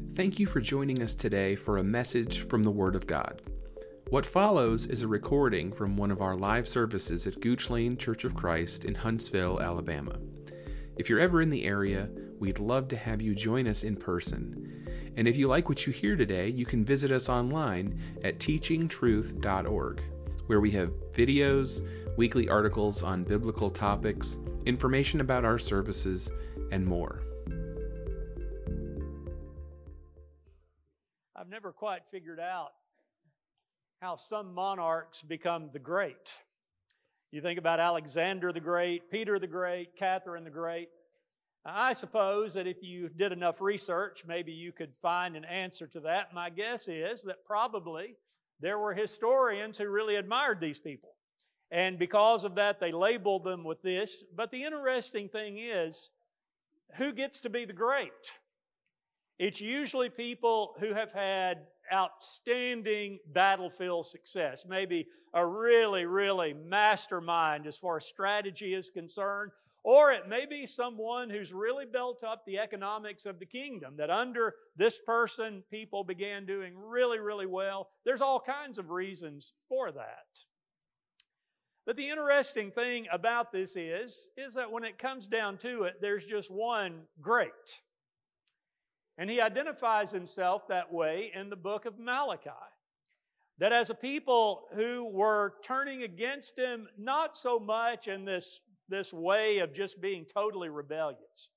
Thank you for joining us today for a message from the Word of God. What follows is a recording from one of our live services at Gooch Lane Church of Christ in Huntsville, Alabama. If you're ever in the area, we'd love to have you join us in person. And if you like what you hear today, you can visit us online at teachingtruth.org, where we have videos, weekly articles on biblical topics, information about our services, and more. I've never quite figured out how some monarchs become the great. You think about Alexander the Great, Peter the Great, Catherine the Great. I suppose that if you did enough research, maybe you could find an answer to that. My guess is that probably there were historians who really admired these people. And because of that, they labeled them with this. But the interesting thing is, who gets to be the great? It's usually people who have had outstanding battlefield success, maybe a really mastermind as far as strategy is concerned, or it may be someone who's really built up the economics of the kingdom, that under this person, people began doing really well. There's all kinds of reasons for that. But the interesting thing about this is that when it comes down to it, there's just one great. And he identifies himself that way in the book of Malachi. That as a people who were turning against him, not so much in this way of just being totally rebellious,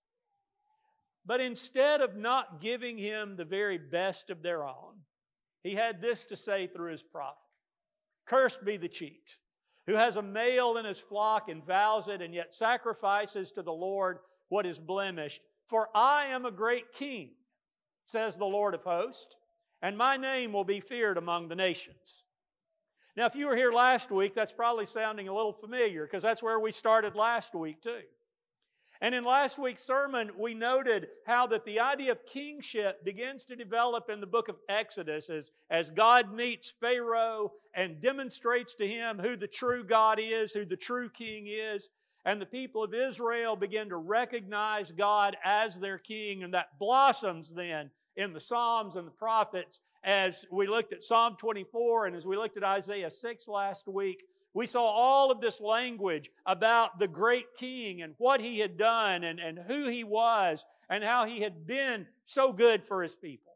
but instead of not giving him the very best of their own, he had this to say through his prophet: "Cursed be the cheat, who has a male in his flock and vows it, and yet sacrifices to the Lord what is blemished. For I am a great king, says the Lord of hosts, and my name will be feared among the nations." Now, if you were here last week, that's probably sounding a little familiar, because that's where we started last week too. And in last week's sermon, we noted how that the idea of kingship begins to develop in the book of Exodus as God meets Pharaoh and demonstrates to him who the true God is, who the true king is. And the people of Israel begin to recognize God as their king, and that blossoms then in the Psalms and the prophets. As we looked at Psalm 24 and as we looked at Isaiah 6 last week, we saw all of this language about the great king and what he had done and who he was and how he had been so good for his people.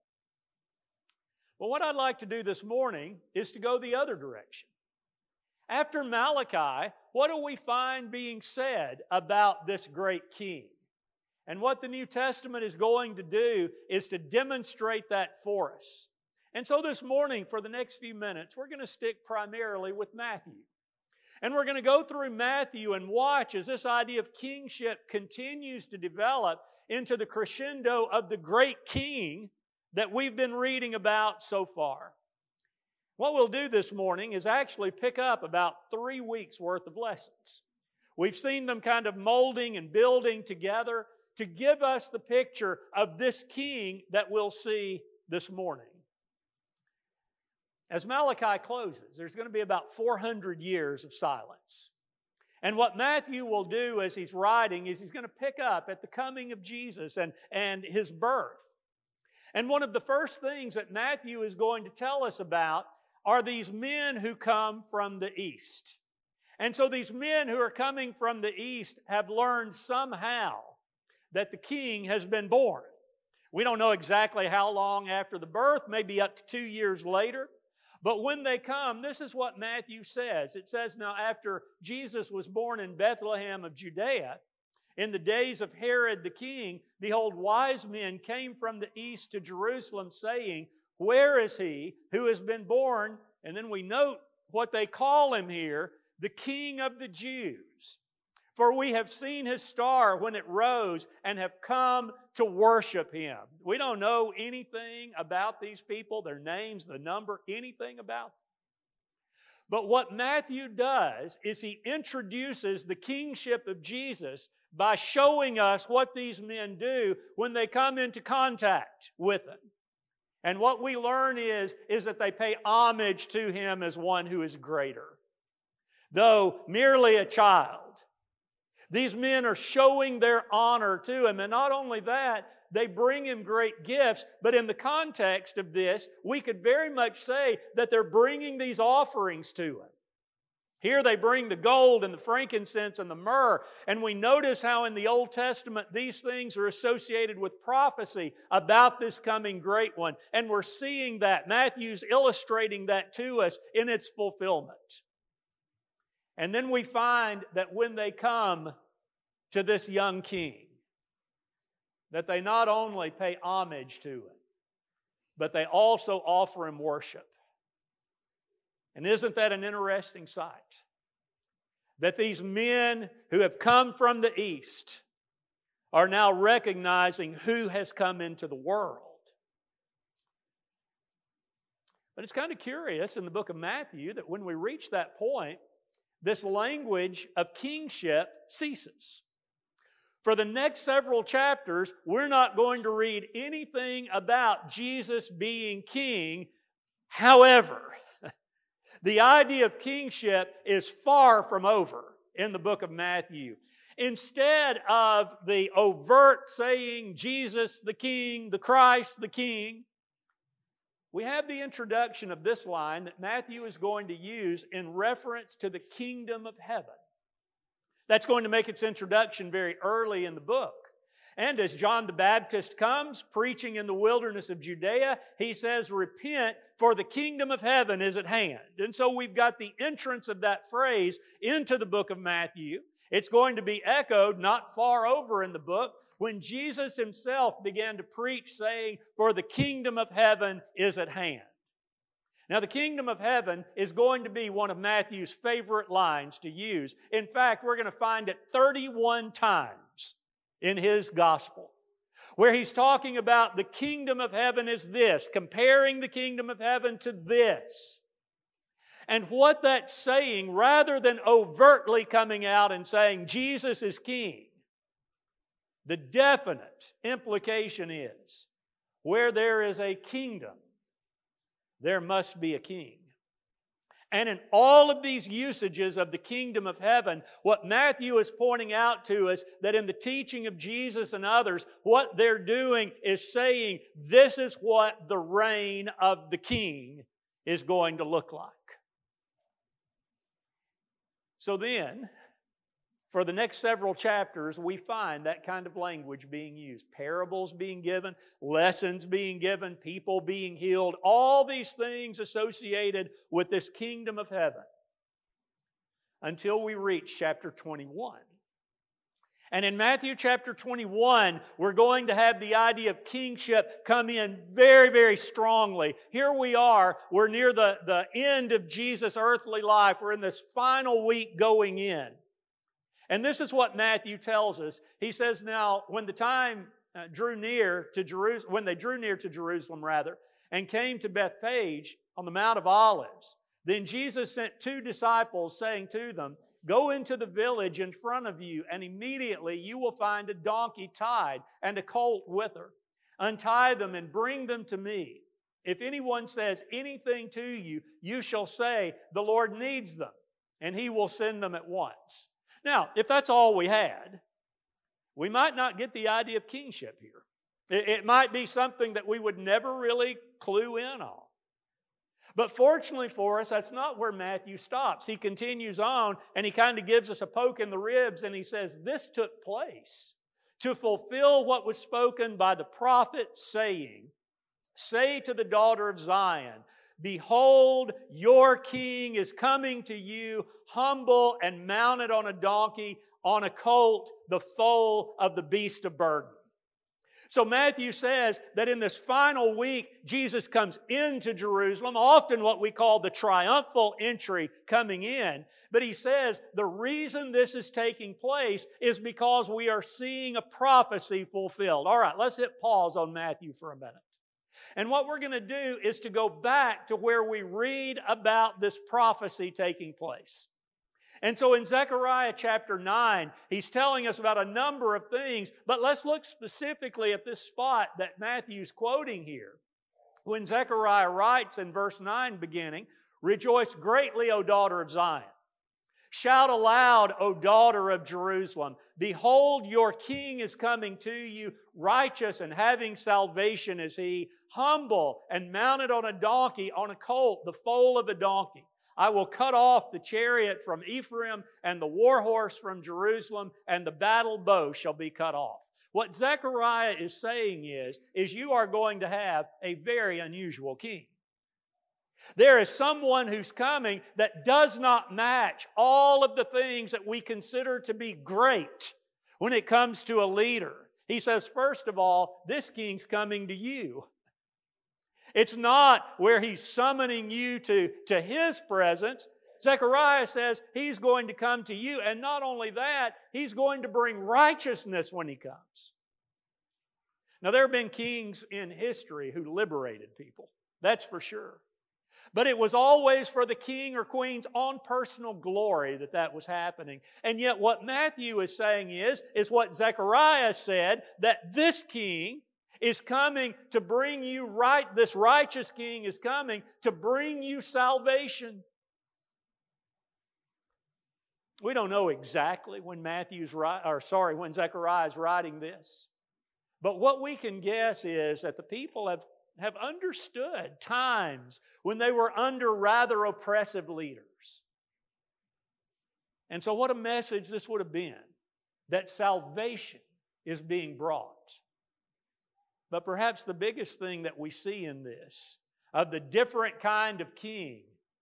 Well, what I'd like to do this morning is to go the other direction. After Malachi, what do we find being said about this great king? And what the New Testament is going to do is to demonstrate that for us. And so this morning, for the next few minutes, we're going to stick primarily with Matthew. And we're going to go through Matthew and watch as this idea of kingship continues to develop into the crescendo of the great king that we've been reading about so far. What we'll do this morning is actually pick up about 3 weeks' worth of lessons. We've seen them kind of molding and building together to give us the picture of this king that we'll see this morning. As Malachi closes, there's going to be about 400 years of silence. And what Matthew will do as he's writing is he's going to pick up at the coming of Jesus and his birth. And one of the first things that Matthew is going to tell us about are these men who come from the east. And so these men who are coming from the east have learned somehow that the king has been born. We don't know exactly how long after the birth, maybe up to 2 years later. But when they come, this is what Matthew says. It says, "Now after Jesus was born in Bethlehem of Judea, in the days of Herod the king, behold, wise men came from the east to Jerusalem, saying, 'Where is he who has been born?'" And then we note what they call him here, "the King of the Jews. For we have seen his star when it rose and have come to worship him." We don't know anything about these people, their names, the number, anything about them. But what Matthew does is he introduces the kingship of Jesus by showing us what these men do when they come into contact with him. And what we learn is that they pay homage to him as one who is greater. Though merely a child, These men are showing their honor to him. And not only that, they bring him great gifts. But in the context of this, we could very much say that they're bringing these offerings to him. Here they bring the gold and the frankincense and the myrrh. And we notice how in the Old Testament these things are associated with prophecy about this coming great one. And we're seeing that. Matthew's illustrating that to us in its fulfillment. And then we find that when they come to this young king, that they not only pay homage to him, but they also offer him worship. And isn't that an interesting sight? That these men who have come from the east are now recognizing who has come into the world. But it's kind of curious in the book of Matthew that when we reach that point, this language of kingship ceases. For the next several chapters, we're not going to read anything about Jesus being king. However, the idea of kingship is far from over in the book of Matthew. Instead of the overt saying, Jesus the King, the Christ the King, we have the introduction of this line that Matthew is going to use in reference to the kingdom of heaven. That's going to make its introduction very early in the book. And as John the Baptist comes, preaching in the wilderness of Judea, he says, repent, for the kingdom of heaven is at hand. And so we've got the entrance of that phrase into the book of Matthew. It's going to be echoed not far over in the book when Jesus himself began to preach, saying, for the kingdom of heaven is at hand. Now, the kingdom of heaven is going to be one of Matthew's favorite lines to use. In fact, we're going to find it 31 times in his gospel, where he's talking about the kingdom of heaven is this, comparing the kingdom of heaven to this. And what that's saying, rather than overtly coming out and saying Jesus is king, the definite implication is, where there is a kingdom, there must be a king. And in all of these usages of the kingdom of heaven, what Matthew is pointing out to us, that in the teaching of Jesus and others, what they're doing is saying, this is what the reign of the king is going to look like. So then, for the next several chapters, we find that kind of language being used. Parables being given, lessons being given, people being healed, all these things associated with this kingdom of heaven. Until we reach chapter 21. And in Matthew chapter 21, we're going to have the idea of kingship come in very, very strongly. Here we are, we're near the end of Jesus' earthly life. We're in this final week going in. And this is what Matthew tells us. He says, now, when the time drew near to Jerusalem, when they drew near to Jerusalem, and came to Bethphage on the Mount of Olives, then Jesus sent 2 disciples, saying to them, go into the village in front of you, and immediately you will find a donkey tied and a colt with her. Untie them and bring them to me. If anyone says anything to you, you shall say, the Lord needs them, and He will send them at once. Now, if that's all we had, we might not get the idea of kingship here. It might be something that we would never really clue in on. But fortunately for us, that's not where Matthew stops. He continues on, and he kind of gives us a poke in the ribs, and he says, this took place to fulfill what was spoken by the prophet, saying, say to the daughter of Zion, behold, your king is coming to you, humble and mounted on a donkey, on a colt, the foal of the beast of burden. So Matthew says that in this final week, Jesus comes into Jerusalem, often what we call the triumphal entry coming in. But he says the reason this is taking place is because we are seeing a prophecy fulfilled. All right, let's hit pause on Matthew for a minute. And what we're going to do is to go back to where we read about this prophecy taking place. And so in Zechariah chapter 9, he's telling us about a number of things, but let's look specifically at this spot that Matthew's quoting here. When Zechariah writes in verse 9 beginning, rejoice greatly, O daughter of Zion. Shout aloud, O daughter of Jerusalem. Behold, your king is coming to you, righteous and having salvation is he, humble and mounted on a donkey, on a colt, the foal of a donkey. I will cut off the chariot from Ephraim and the war horse from Jerusalem, and the battle bow shall be cut off. What Zechariah is saying is you are going to have a very unusual king. There is someone who's coming that does not match all of the things that we consider to be great when it comes to a leader. He says, first of all, this king's coming to you. It's not where he's summoning you to his presence. Zechariah says he's going to come to you, and not only that, he's going to bring righteousness when he comes. Now, there have been kings in history who liberated people. That's for sure. But it was always for the king or queen's own personal glory that was happening. And yet what Matthew is saying is what Zechariah said, that this king is coming to bring you right. This righteous king is coming to bring you salvation. We don't know exactly when when Zechariah is writing this. But what we can guess is that the people have understood times when they were under rather oppressive leaders. And so what a message this would have been, that salvation is being brought. But perhaps the biggest thing that we see in this, of the different kind of king,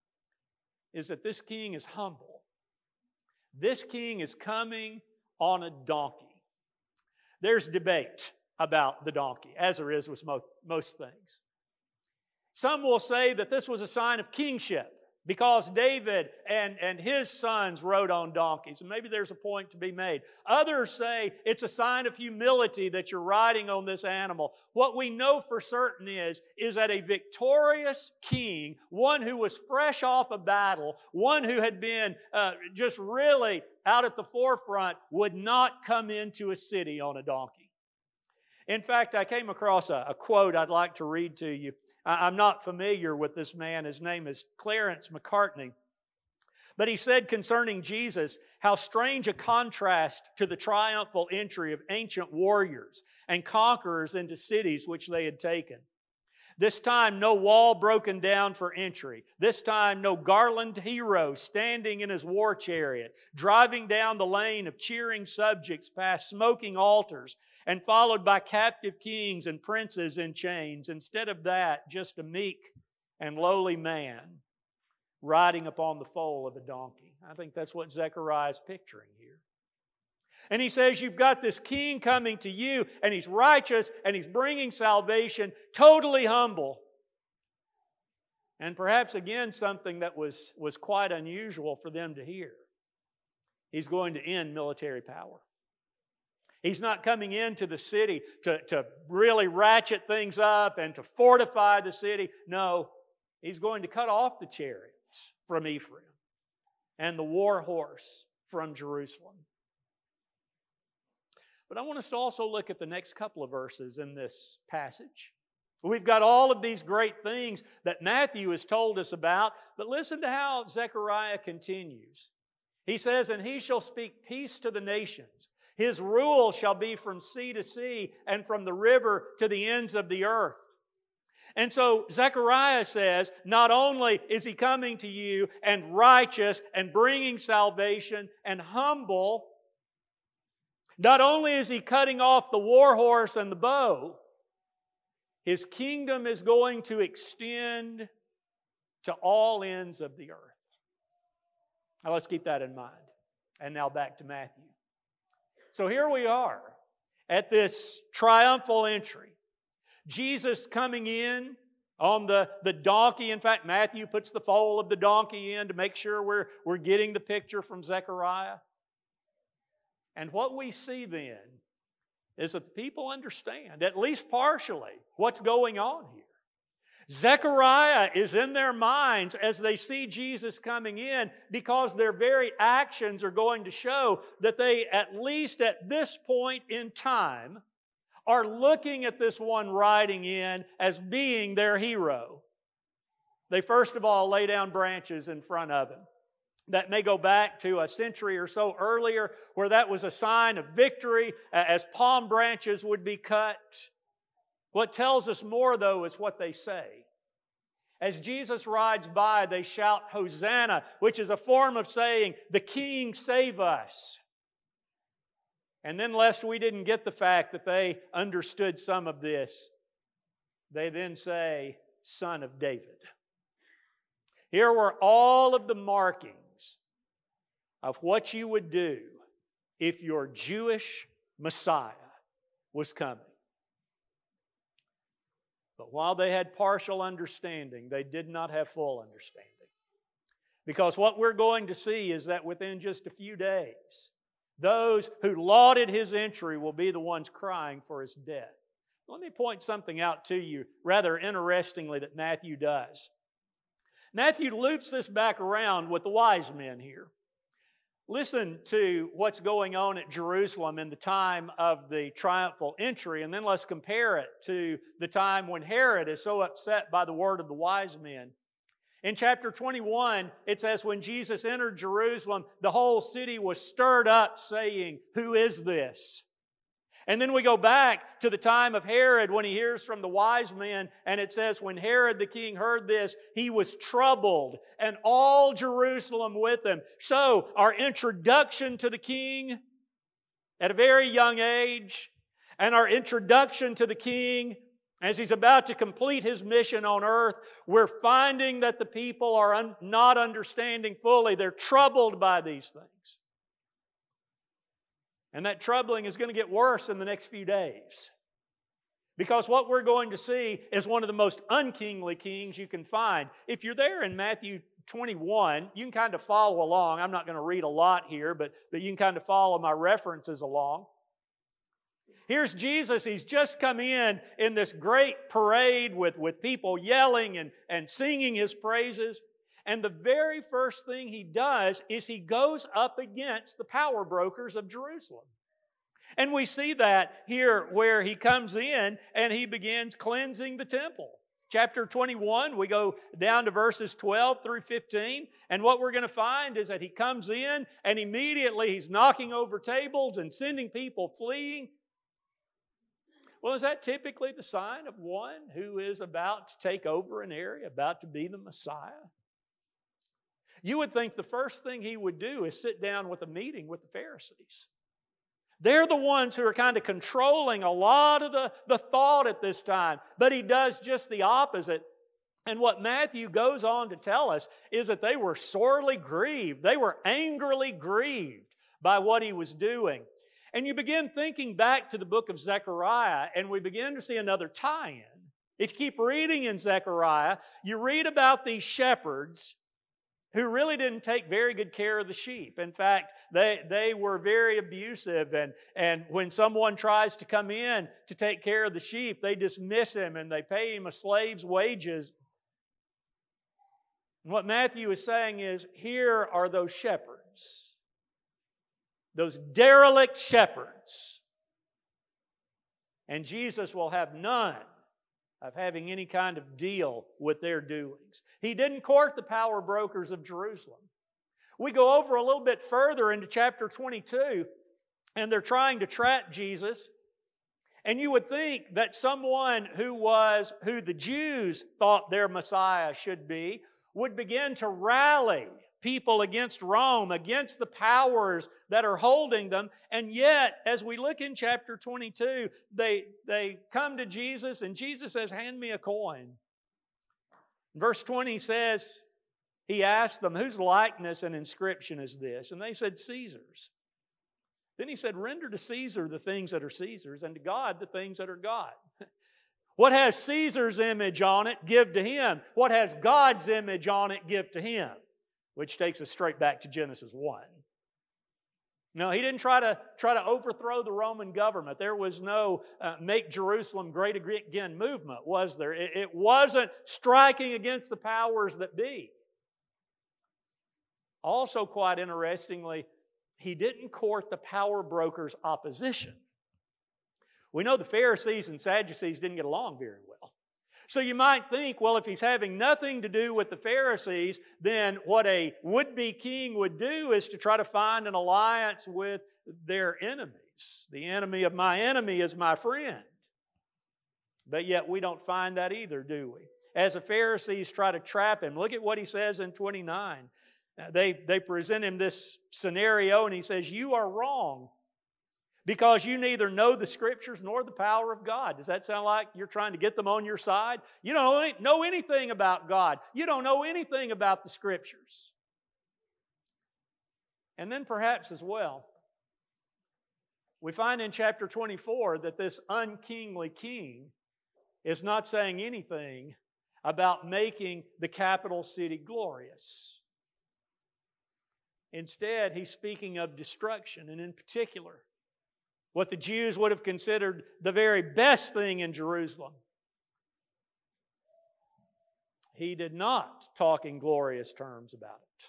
is that this king is humble. This king is coming on a donkey. There's debate about the donkey, as there is with most things. Some will say that this was a sign of kingship because David and his sons rode on donkeys, and maybe there's a point to be made. Others say it's a sign of humility that you're riding on this animal. What we know for certain is that a victorious king, one who was fresh off a battle, one who had been just really out at the forefront, would not come into a city on a donkey. In fact, I came across a quote I'd like to read to you. I'm not familiar with this man. His name is Clarence Macartney. But he said concerning Jesus, how strange a contrast to the triumphal entry of ancient warriors and conquerors into cities which they had taken. This time, no wall broken down for entry. This time, no garlanded hero standing in his war chariot, driving down the lane of cheering subjects past smoking altars, and followed by captive kings and princes in chains. Instead of that, just a meek and lowly man riding upon the foal of a donkey. I think that's what Zechariah is picturing here. And he says, you've got this king coming to you, and he's righteous, and he's bringing salvation, totally humble. And perhaps, again, something that was quite unusual for them to hear. He's going to end military power. He's not coming into the city to really ratchet things up and to fortify the city. No, he's going to cut off the chariots from Ephraim and the war horse from Jerusalem. But I want us to also look at the next couple of verses in this passage. We've got all of these great things that Matthew has told us about, but listen to how Zechariah continues. He says, and he shall speak peace to the nations. His rule shall be from sea to sea and from the river to the ends of the earth. And so Zechariah says, not only is he coming to you and righteous and bringing salvation and humble, not only is he cutting off the war horse and the bow, his kingdom is going to extend to all ends of the earth. Now let's keep that in mind. And now back to Matthew. So here we are at this triumphal entry. Jesus coming in on the donkey. In fact, Matthew puts the foal of the donkey in to make sure we're getting the picture from Zechariah. And what we see then is that the people understand, at least partially, what's going on here. Zechariah is in their minds as they see Jesus coming in because their very actions are going to show that they, at least at this point in time, are looking at this one riding in as being their hero. They first of all lay down branches in front of him. that may go back to a century or so earlier, where that was a sign of victory as palm branches would be cut. What tells us more, though, is what they say. As Jesus rides by, they shout, Hosanna, which is a form of saying, the King save us. And then, lest we didn't get the fact that they understood some of this, they then say, Son of David. Here were all of the markings of what you would do if your Jewish Messiah was coming. But while they had partial understanding, they did not have full understanding. Because what we're going to see is that within just a few days, those who lauded His entry will be the ones crying for His death. Let me point something out to you, rather interestingly, that Matthew does. Matthew loops this back around with the wise men here. Listen to what's going on at Jerusalem in the time of the triumphal entry, and then let's compare it to the time when Herod is so upset by the word of the wise men. In chapter 21, it says, when Jesus entered Jerusalem, the whole city was stirred up, saying, Who is this? And then we go back to the time of Herod when he hears from the wise men, and it says, when Herod the king heard this, he was troubled, and all Jerusalem with him. So, our introduction to the king at a very young age, and our introduction to the king as He's about to complete His mission on earth, we're finding that the people are not understanding fully. They're troubled by these things. And that troubling is going to get worse in the next few days. Because what we're going to see is one of the most unkingly kings you can find. If you're there in Matthew 21, you can kind of follow along. I'm not going to read a lot here, but you can kind of follow my references along. Here's Jesus. He's just come in this great parade with people yelling and singing His praises. And the very first thing He does is He goes up against the power brokers of Jerusalem. And we see that here where He comes in and He begins cleansing the temple. Chapter 21, we go down to verses 12 through 15. And what we're going to find is that He comes in and immediately He's knocking over tables and sending people fleeing. Well, is that typically the sign of one who is about to take over an area, about to be the Messiah? You would think the first thing He would do is sit down with a meeting with the Pharisees. They're the ones who are kind of controlling a lot of the thought at this time. But He does just the opposite. And what Matthew goes on to tell us is that they were sorely grieved. They were angrily grieved by what He was doing. And you begin thinking back to the book of Zechariah, and we begin to see another tie-in. If you keep reading in Zechariah, you read about these shepherds who really didn't take very good care of the sheep. In fact, they were very abusive, and when someone tries to come in to take care of the sheep, they dismiss him and they pay him a slave's wages. And what Matthew is saying is, here are those shepherds, those derelict shepherds, and Jesus will have none of having any kind of deal with their doings. He didn't court the power brokers of Jerusalem. We go over a little bit further into chapter 22, and they're trying to trap Jesus. And you would think that someone who the Jews thought their Messiah should be, would begin to rally people against Rome, against the powers that are holding them. And yet, as we look in chapter 22, they come to Jesus, and Jesus says, hand me a coin. Verse 20 says, He asked them, whose likeness and inscription is this? And they said, Caesar's. Then He said, render to Caesar the things that are Caesar's, and to God the things that are God. What has Caesar's image on it, give to him. What has God's image on it, give to him. Which takes us straight back to Genesis 1. No, He didn't try to overthrow the Roman government. There was no make Jerusalem great again movement, was there? It wasn't striking against the powers that be. Also, quite interestingly, He didn't court the power brokers' opposition. We know the Pharisees and Sadducees didn't get along very well. So you might think, well, if he's having nothing to do with the Pharisees, then what a would-be king would do is to try to find an alliance with their enemies. The enemy of my enemy is my friend. But yet we don't find that either, do we? As the Pharisees try to trap him, look at what he says in 29. They present him this scenario and he says, you are wrong because you neither know the Scriptures nor the power of God. Does that sound like you're trying to get them on your side? You don't know anything about God. You don't know anything about the Scriptures. And then perhaps as well, we find in chapter 24 that this unkingly king is not saying anything about making the capital city glorious. Instead, he's speaking of destruction, and in particular, what the Jews would have considered the very best thing in Jerusalem. He did not talk in glorious terms about it.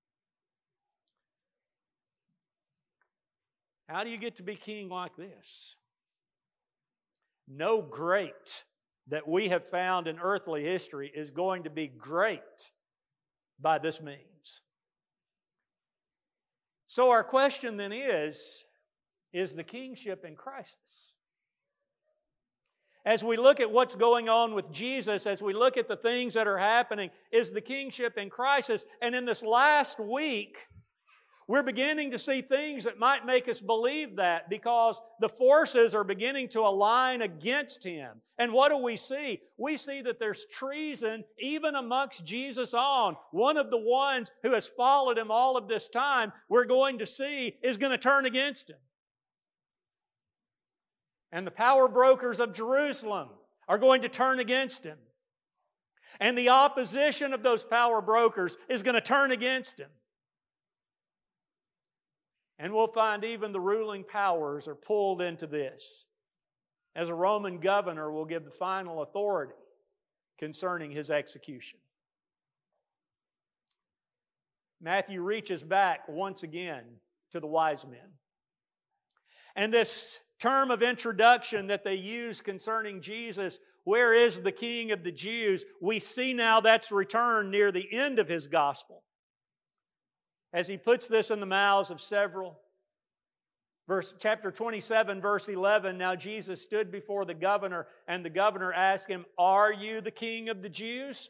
How do you get to be king like this? No great that we have found in earthly history is going to be great by this means. So our question then is the kingship in crisis? As we look at what's going on with Jesus, as we look at the things that are happening, is the kingship in crisis? And in this last week, we're beginning to see things that might make us believe that because the forces are beginning to align against Him. And what do we see? We see that there's treason even amongst Jesus' own. One of the ones who has followed Him all of this time, we're going to see is going to turn against Him. And the power brokers of Jerusalem are going to turn against Him. And the opposition of those power brokers is going to turn against Him. And we'll find even the ruling powers are pulled into this, as a Roman governor will give the final authority concerning His execution. Matthew reaches back once again to the wise men. And this term of introduction that they use concerning Jesus, where is the King of the Jews? We see now that's returned near the end of His gospel. As He puts this in the mouths of several. Chapter 27, verse 11, now Jesus stood before the governor, and the governor asked Him, are you the King of the Jews?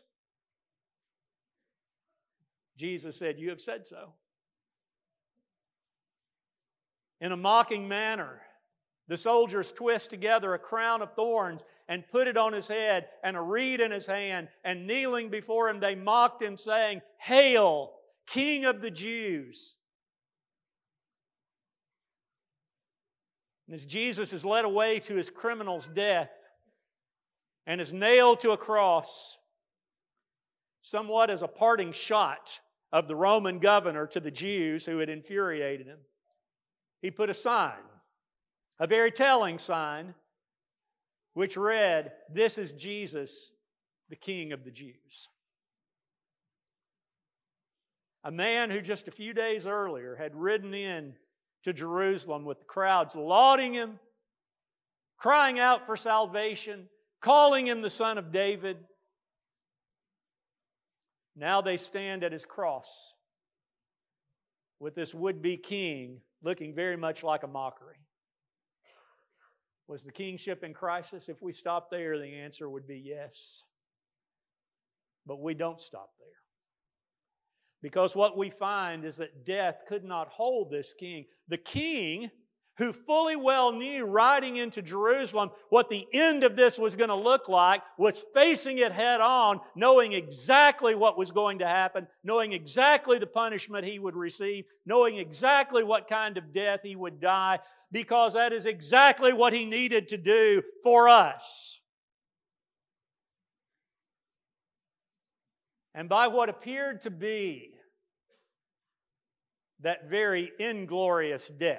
Jesus said, you have said so. In a mocking manner, the soldiers twist together a crown of thorns and put it on His head and a reed in His hand, and kneeling before Him, they mocked Him, saying, Hail, King of the Jews! And as Jesus is led away to His criminal's death and is nailed to a cross, somewhat as a parting shot of the Roman governor to the Jews who had infuriated him, He put a sign, a very telling sign, which read, this is Jesus, the King of the Jews. A man who just a few days earlier had ridden in to Jerusalem with the crowds lauding Him, crying out for salvation, calling Him the Son of David. Now they stand at His cross with this would-be king looking very much like a mockery. Was the kingship in crisis? If we stop there, the answer would be yes. But we don't stop there. Because what we find is that death could not hold this king. The king, who fully well knew riding into Jerusalem what the end of this was going to look like, was facing it head on, knowing exactly what was going to happen, knowing exactly the punishment he would receive, knowing exactly what kind of death he would die, because that is exactly what he needed to do for us. And by what appeared to be that very inglorious death,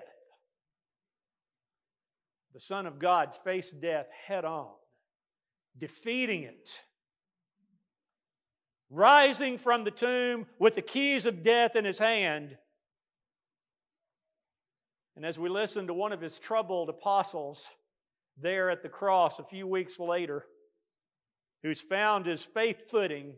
the Son of God faced death head on, defeating it, rising from the tomb with the keys of death in His hand. And as we listen to one of His troubled apostles there at the cross a few weeks later, who's found his faith footing,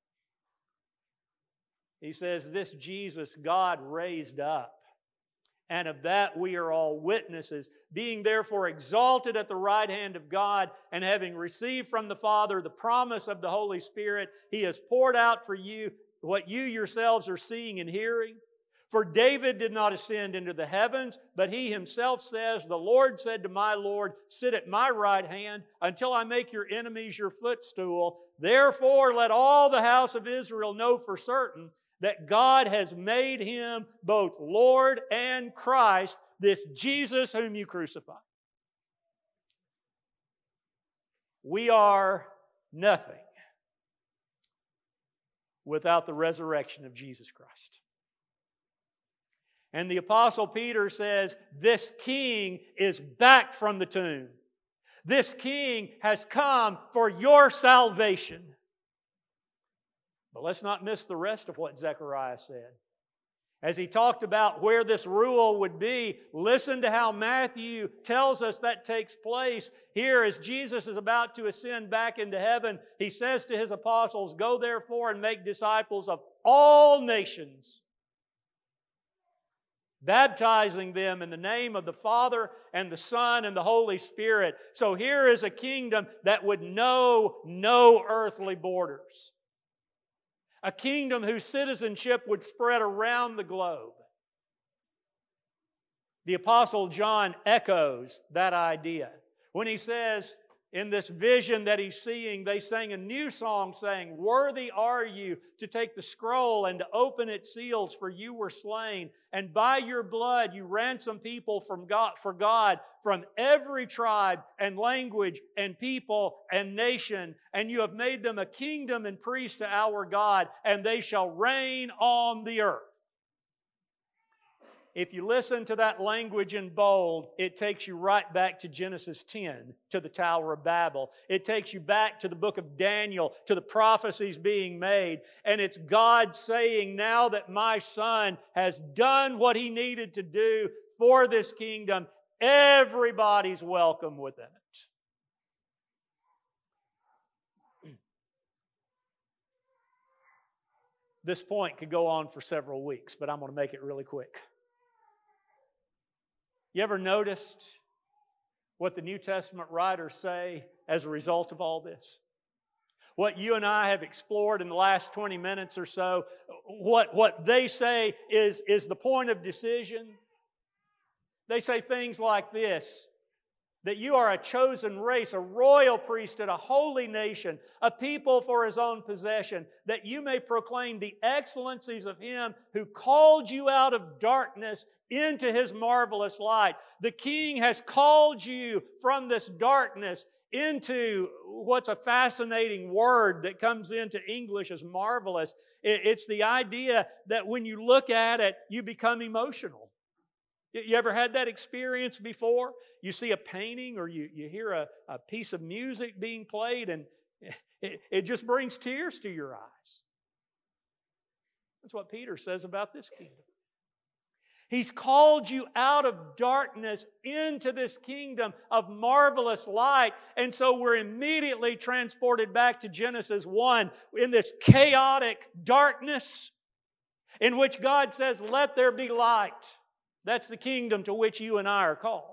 he says, this Jesus God raised up, and of that we are all witnesses, being therefore exalted at the right hand of God, and having received from the Father the promise of the Holy Spirit, He has poured out for you what you yourselves are seeing and hearing. For David did not ascend into the heavens, but he himself says, the Lord said to my Lord, sit at my right hand until I make your enemies your footstool. Therefore let all the house of Israel know for certain that God has made Him both Lord and Christ, this Jesus whom you crucified. We are nothing without the resurrection of Jesus Christ. And the Apostle Peter says, this King is back from the tomb. This King has come for your salvation. But let's not miss the rest of what Zechariah said. As he talked about where this rule would be, listen to how Matthew tells us that takes place. Here, as Jesus is about to ascend back into heaven, He says to His apostles, go therefore and make disciples of all nations, baptizing them in the name of the Father and the Son and the Holy Spirit. So here is a kingdom that would know no earthly borders. A kingdom whose citizenship would spread around the globe. The Apostle John echoes that idea when he says, in this vision that he's seeing, they sang a new song saying, worthy are you to take the scroll and to open its seals, for you were slain, and by your blood you ransomed people for God from every tribe and language and people and nation, and you have made them a kingdom and priests to our God, and they shall reign on the earth. If you listen to that language in bold, it takes you right back to Genesis 10, to the Tower of Babel. It takes you back to the book of Daniel, to the prophecies being made. And it's God saying, now that my Son has done what He needed to do for this kingdom, everybody's welcome within it. This point could go on for several weeks, but I'm going to make it really quick. You ever noticed what the New Testament writers say as a result of all this? What you and I have explored in the last 20 minutes or so, what they say is the point of decision. They say things like this, that you are a chosen race, a royal priesthood, a holy nation, a people for His own possession, that you may proclaim the excellencies of Him who called you out of darkness into His marvelous light. The King has called you from this darkness into what's a fascinating word that comes into English as marvelous. It's the idea that when you look at it, you become emotional. You ever had that experience before? You see a painting or you hear a piece of music being played and it just brings tears to your eyes. That's what Peter says about this kingdom. He's called you out of darkness into this kingdom of marvelous light. And so we're immediately transported back to Genesis 1 in this chaotic darkness in which God says, let there be light. That's the kingdom to which you and I are called.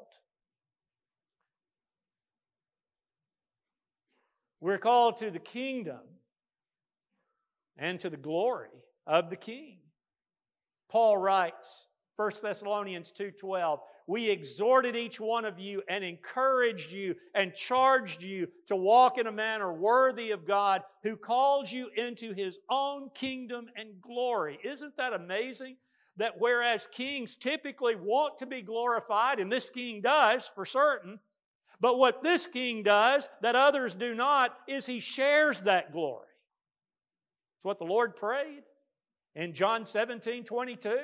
We're called to the kingdom and to the glory of the King. Paul writes, 1 Thessalonians 2:12, we exhorted each one of you and encouraged you and charged you to walk in a manner worthy of God who called you into His own kingdom and glory. Isn't that amazing? That whereas kings typically want to be glorified, and this king does for certain, but what this king does that others do not is he shares that glory. It's what the Lord prayed in John 17:22.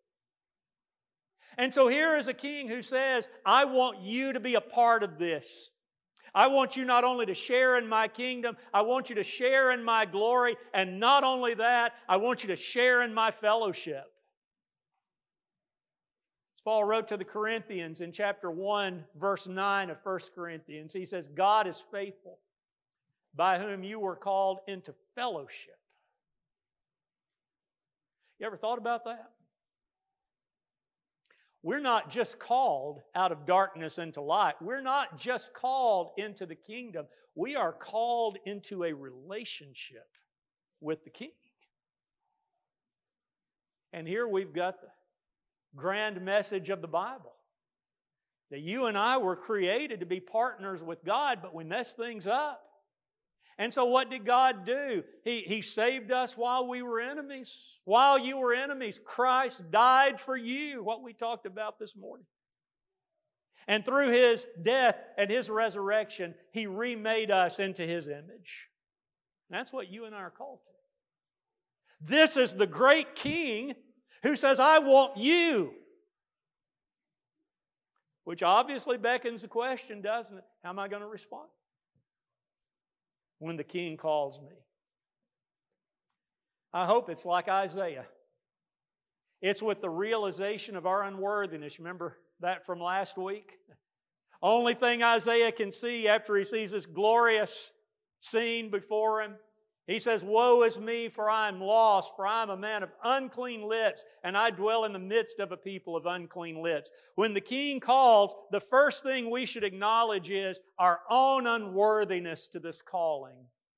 And so here is a king who says, I want you to be a part of this. I want you not only to share in my kingdom, I want you to share in my glory, and not only that, I want you to share in my fellowship. As Paul wrote to the Corinthians in chapter 1, verse 9 of 1 Corinthians, he says, God is faithful, by whom you were called into fellowship. You ever thought about that? We're not just called out of darkness into light. We're not just called into the kingdom. We are called into a relationship with the King. And here we've got the grand message of the Bible. That you and I were created to be partners with God, but we mess things up. And so what did God do? He saved us while we were enemies. While you were enemies, Christ died for you, what we talked about this morning. And through His death and His resurrection, He remade us into His image. And that's what you and I are called to. This is the great King who says, I want you. Which obviously beckons the question, doesn't it? How am I going to respond when the King calls me? I hope it's like Isaiah. It's with the realization of our unworthiness. Remember that from last week? Only thing Isaiah can see after he sees this glorious scene before him, he says, woe is me, for I am lost, for I am a man of unclean lips, and I dwell in the midst of a people of unclean lips. When the King calls, the first thing we should acknowledge is our own unworthiness to this calling.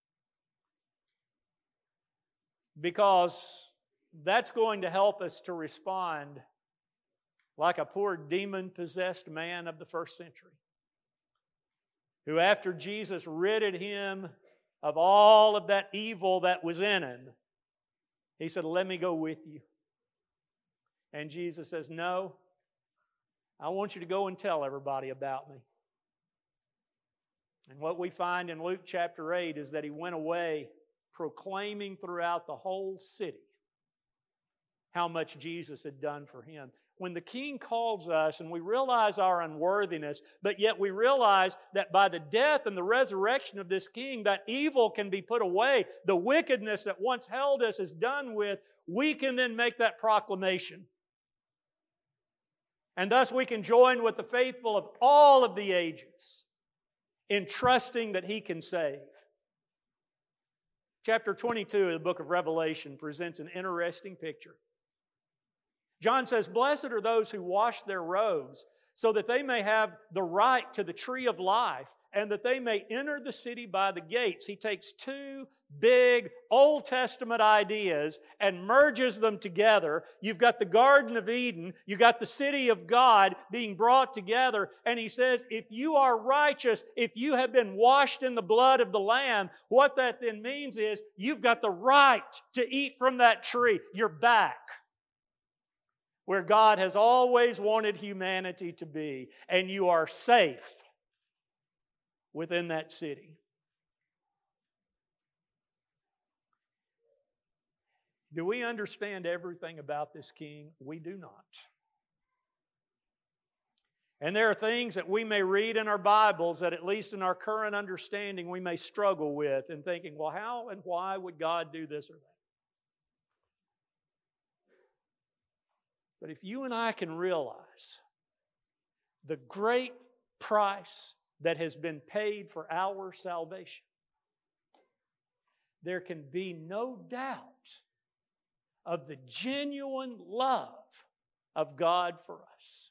Because that's going to help us to respond like a poor demon-possessed man of the first century, who after Jesus ridded him of all of that evil that was in him, he said, let me go with you. And Jesus says, no, I want you to go and tell everybody about me. And what we find in Luke chapter 8 is that he went away proclaiming throughout the whole city how much Jesus had done for him. When the King calls us and we realize our unworthiness, but yet we realize that by the death and the resurrection of this King, that evil can be put away. The wickedness that once held us is done with. We can then make that proclamation. And thus we can join with the faithful of all of the ages in trusting that He can save. Chapter 22 of the book of Revelation presents an interesting picture. John says, blessed are those who wash their robes, so that they may have the right to the tree of life, and that they may enter the city by the gates. He takes two big Old Testament ideas and merges them together. You've got the Garden of Eden, you've got the city of God being brought together, and he says, if you are righteous, if you have been washed in the blood of the Lamb, what that then means is you've got the right to eat from that tree. You're back where God has always wanted humanity to be, and you are safe within that city. Do we understand everything about this King? We do not. And there are things that we may read in our Bibles that, at least in our current understanding, we may struggle with in thinking, well, how and why would God do this or that? But if you and I can realize the great price that has been paid for our salvation, there can be no doubt of the genuine love of God for us.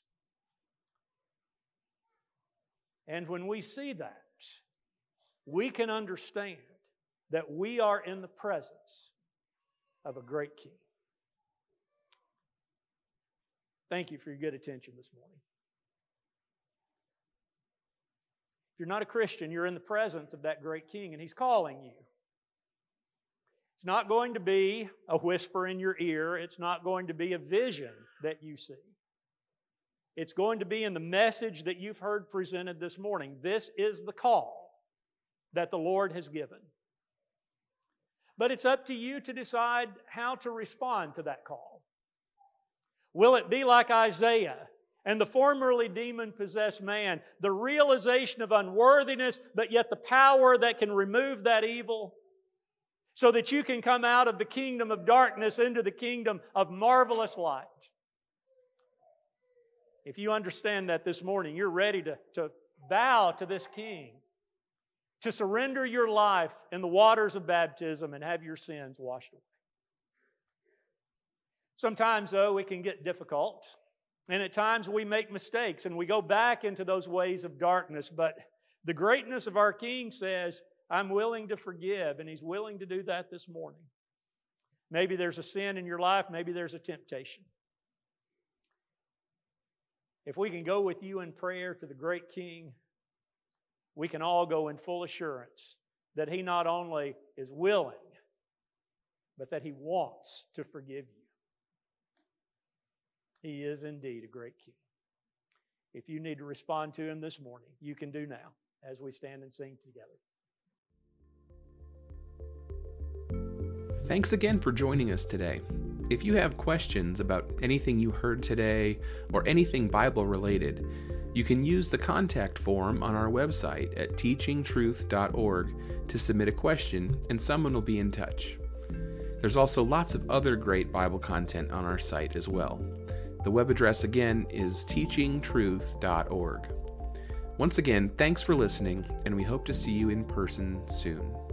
And when we see that, we can understand that we are in the presence of a great King. Thank you for your good attention this morning. If you're not a Christian, you're in the presence of that great King, and He's calling you. It's not going to be a whisper in your ear. It's not going to be a vision that you see. It's going to be in the message that you've heard presented this morning. This is the call that the Lord has given. But it's up to you to decide how to respond to that call. Will it be like Isaiah and the formerly demon-possessed man, the realization of unworthiness, but yet the power that can remove that evil, so that you can come out of the kingdom of darkness into the kingdom of marvelous light? If you understand that this morning, you're ready to bow to this King, to surrender your life in the waters of baptism and have your sins washed away. Sometimes, though, it can get difficult. And at times we make mistakes and we go back into those ways of darkness. But the greatness of our King says, I'm willing to forgive. And He's willing to do that this morning. Maybe there's a sin in your life. Maybe there's a temptation. If we can go with you in prayer to the great King, we can all go in full assurance that He not only is willing, but that He wants to forgive you. He is indeed a great King. If you need to respond to Him this morning, you can do now as we stand and sing together. Thanks again for joining us today. If you have questions about anything you heard today or anything Bible related, you can use the contact form on our website at teachingtruth.org to submit a question, and someone will be in touch. There's also lots of other great Bible content on our site as well. The web address again is teachingtruth.org. Once again, thanks for listening, and we hope to see you in person soon.